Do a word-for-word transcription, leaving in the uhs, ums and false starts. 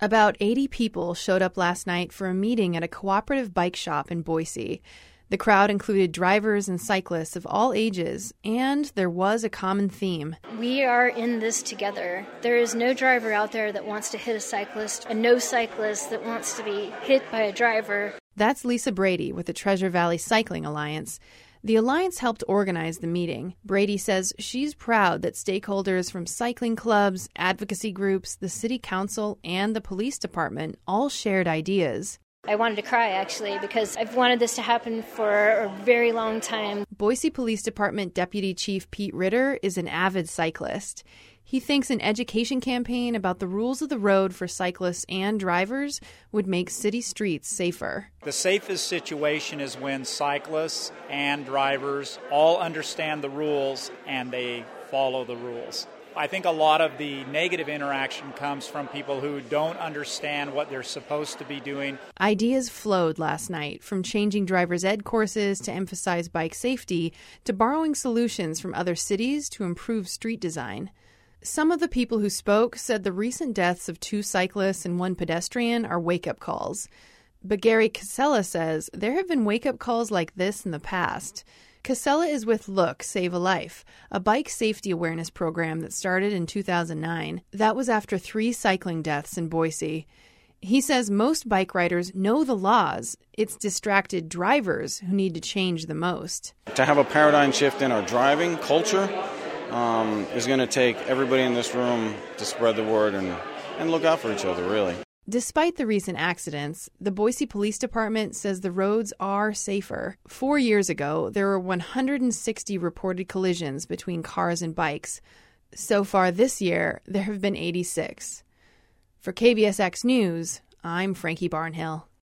About eighty people showed up last night for a meeting at a cooperative bike shop in Boise. The crowd included drivers and cyclists of all ages, and there was a common theme. We are in this together. There is no driver out there that wants to hit a cyclist, and no cyclist that wants to be hit by a driver. That's Lisa Brady with the Treasure Valley Cycling Alliance. The Alliance helped organize the meeting. Brady says she's proud that stakeholders from cycling clubs, advocacy groups, the city council, and the police department all shared ideas. I wanted to cry, actually, because I've wanted this to happen for a very long time. Boise Police Department Deputy Chief Pete Ritter is an avid cyclist. He thinks an education campaign about the rules of the road for cyclists and drivers would make city streets safer. The safest situation is when cyclists and drivers all understand the rules and they follow the rules. I think a lot of the negative interaction comes from people who don't understand what they're supposed to be doing. Ideas flowed last night, from changing driver's ed courses to emphasize bike safety, to borrowing solutions from other cities to improve street design. Some of the people who spoke said the recent deaths of two cyclists and one pedestrian are wake-up calls. But Gary Casella says there have been wake-up calls like this in the past. Casella is with Look, Save a Life, a bike safety awareness program that started in two thousand nine. That was after three cycling deaths in Boise. He says most bike riders know the laws. It's distracted drivers who need to change the most. To have a paradigm shift in our driving culture um, is going to take everybody in this room to spread the word and, and look out for each other, really. Despite the recent accidents, the Boise Police Department says the roads are safer. Four years ago, there were one hundred sixty reported collisions between cars and bikes. So far this year, there have been eighty-six. For K B S X News, I'm Frankie Barnhill.